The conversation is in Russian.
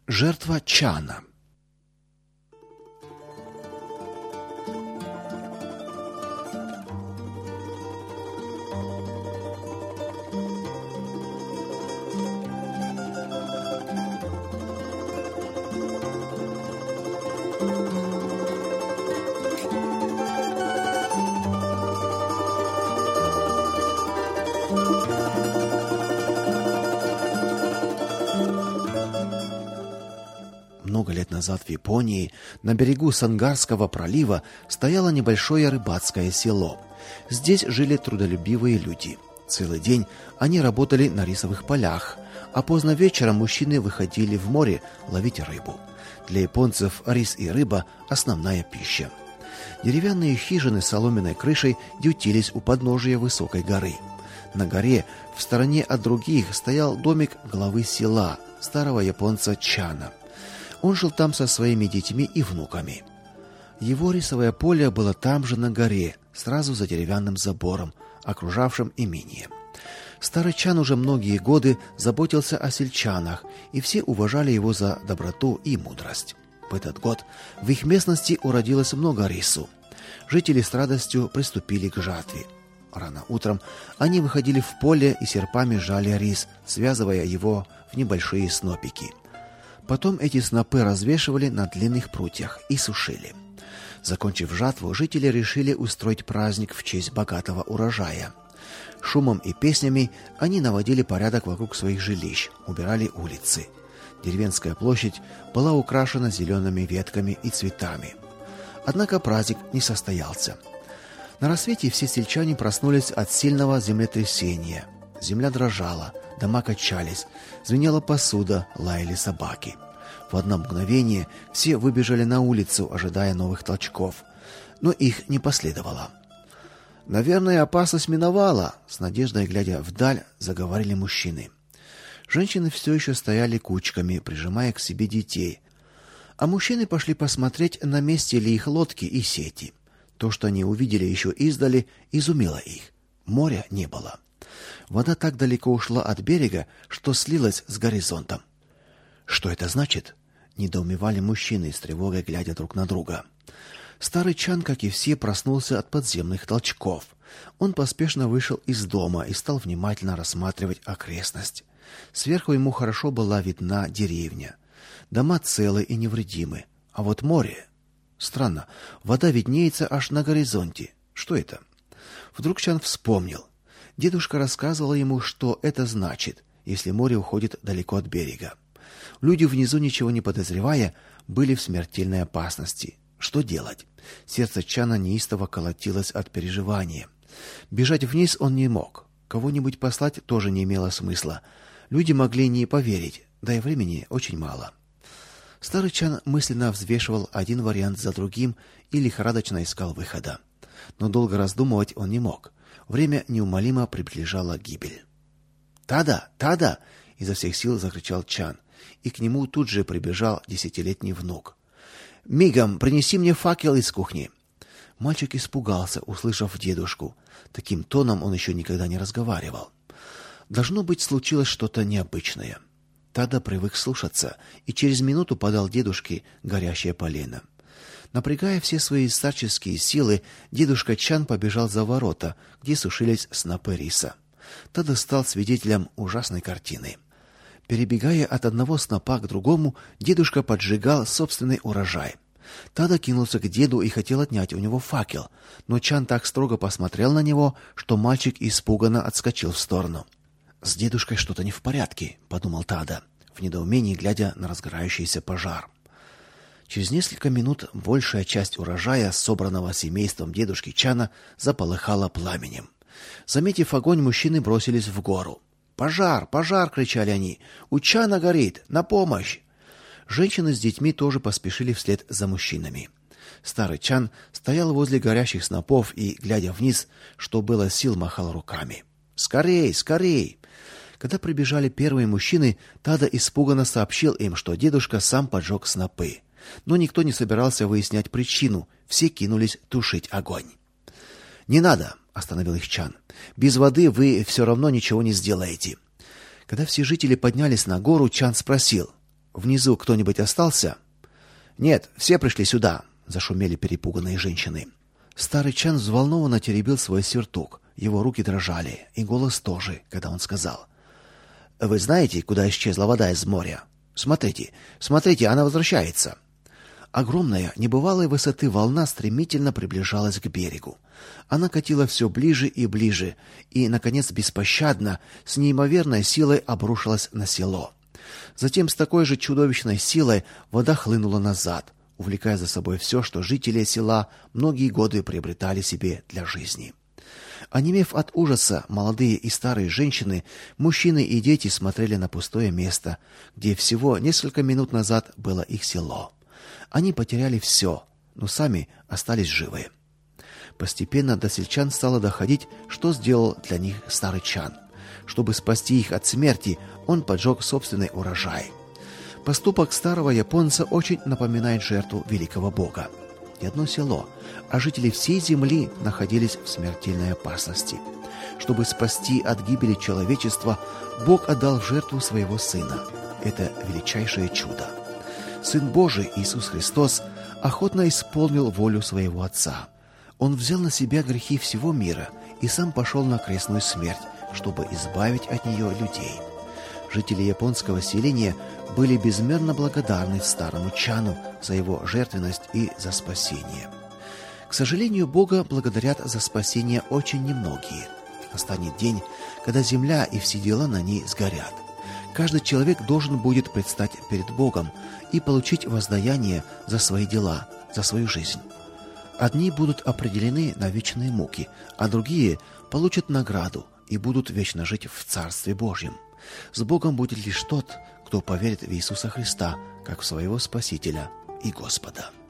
Жертва Чана. Много лет назад в Японии на берегу Сангарского пролива стояло небольшое рыбацкое село. Здесь жили трудолюбивые люди. Целый день они работали на рисовых полях, а поздно вечером мужчины выходили в море ловить рыбу. Для японцев рис и рыба – основная пища. Деревянные хижины с соломенной крышей ютились у подножия высокой горы. На горе, в стороне от других, стоял домик главы села, старого японца Чана. Он жил там со своими детьми и внуками. Его рисовое поле было там же на горе, сразу за деревянным забором, окружавшим имение. Старый Чан уже многие годы заботился о сельчанах, и все уважали его за доброту и мудрость. В этот год в их местности уродилось много рису. Жители с радостью приступили к жатве. Рано утром они выходили в поле и серпами жали рис, связывая его в небольшие снопики. Потом эти снопы развешивали на длинных прутьях и сушили. Закончив жатву, жители решили устроить праздник в честь богатого урожая. Шумом и песнями они наводили порядок вокруг своих жилищ, убирали улицы. Деревенская площадь была украшена зелеными ветками и цветами. Однако праздник не состоялся. На рассвете все сельчане проснулись от сильного землетрясения. Земля дрожала, дома качались, звенела посуда, лаяли собаки. В одно мгновение все выбежали на улицу, ожидая новых толчков, но их не последовало. «Наверное, опасность миновала», — с надеждой глядя вдаль, заговорили мужчины. Женщины все еще стояли кучками, прижимая к себе детей, а мужчины пошли посмотреть, на месте ли их лодки и сети. То, что они увидели еще издали, изумило их. Моря не было. Вода так далеко ушла от берега, что слилась с горизонтом. «Что это значит?» — недоумевали мужчины, с тревогой глядя друг на друга. Старый Чан, как и все, проснулся от подземных толчков. Он поспешно вышел из дома и стал внимательно рассматривать окрестность. Сверху ему хорошо была видна деревня. Дома целы и невредимы. А вот море... Странно, вода виднеется аж на горизонте. Что это? Вдруг Чан вспомнил. Дедушка рассказывал ему, что это значит, если море уходит далеко от берега. Люди внизу, ничего не подозревая, были в смертельной опасности. Что делать? Сердце Чана неистово колотилось от переживания. Бежать вниз он не мог. Кого-нибудь послать тоже не имело смысла. Люди могли не поверить, да и времени очень мало. Старый Чан мысленно взвешивал один вариант за другим и лихорадочно искал выхода. Но долго раздумывать он не мог. Время неумолимо приближало гибель. «Тада! Тада!» — изо всех сил закричал Чан, и к нему тут же прибежал 10-летний внук. «Мигом принеси мне факел из кухни!» Мальчик испугался, услышав дедушку. Таким тоном он еще никогда не разговаривал. Должно быть, случилось что-то необычное. Тада привык слушаться и через минуту подал дедушке горящее полено. Напрягая все свои старческие силы, дедушка Чан побежал за ворота, где сушились снопы риса. Тада стал свидетелем ужасной картины. Перебегая от одного снопа к другому, дедушка поджигал собственный урожай. Тада кинулся к деду и хотел отнять у него факел, но Чан так строго посмотрел на него, что мальчик испуганно отскочил в сторону. «С дедушкой что-то не в порядке», — подумал Тада, в недоумении глядя на разгорающийся пожар. Через несколько минут большая часть урожая, собранного семейством дедушки Чана, заполыхала пламенем. Заметив огонь, мужчины бросились в гору. «Пожар! Пожар!» — кричали они. «У Чана горит! На помощь!» Женщины с детьми тоже поспешили вслед за мужчинами. Старый Чан стоял возле горящих снопов и, глядя вниз, что было сил, махал руками. «Скорей! Скорей!» Когда прибежали первые мужчины, Тада испуганно сообщил им, что дедушка сам поджег снопы. Но никто не собирался выяснять причину, все кинулись тушить огонь. «Не надо!» — остановил их Чан. «Без воды вы все равно ничего не сделаете». Когда все жители поднялись на гору, Чан спросил: Внизу кто-нибудь остался? Нет, все пришли сюда, зашумели перепуганные женщины. Старый Чан взволнованно теребил свой сюртук. Его руки дрожали, и голос тоже, когда он сказал: "Вы знаете, куда исчезла вода из моря? Смотрите, смотрите, она возвращается". Огромная, небывалой высоты волна стремительно приближалась к берегу. Она катила все ближе и ближе, и наконец беспощадно, с неимоверной силой обрушилась на село. Затем с такой же чудовищной силой вода хлынула назад, увлекая за собой все, что жители села многие годы приобретали себе для жизни. Онемев от ужаса, молодые и старые женщины, мужчины и дети смотрели на пустое место, где всего несколько минут назад было их село. Они потеряли все, но сами остались живы. Постепенно до сельчан стало доходить, что сделал для них старый Чан. Чтобы спасти их от смерти, он поджег собственный урожай. Поступок старого японца очень напоминает жертву великого бога. И одно село, а жители всей земли находились в смертельной опасности. Чтобы спасти от гибели человечества, Бог отдал в жертву своего сына. Это величайшее чудо. Сын Божий Иисус Христос охотно исполнил волю своего Отца. Он взял на себя грехи всего мира и сам пошел на крестную смерть, чтобы избавить от нее людей. Жители японского селения были безмерно благодарны старому Чану за его жертвенность и за спасение. К сожалению, Бога благодарят за спасение очень немногие. Настанет день, когда земля и все дела на ней сгорят. Каждый человек должен будет предстать перед Богом и получить воздаяние за свои дела, за свою жизнь. Одни будут определены на вечные муки, а другие получат награду и будут вечно жить в Царстве Божьем. С Богом будет лишь тот, кто поверит в Иисуса Христа как в своего Спасителя и Господа.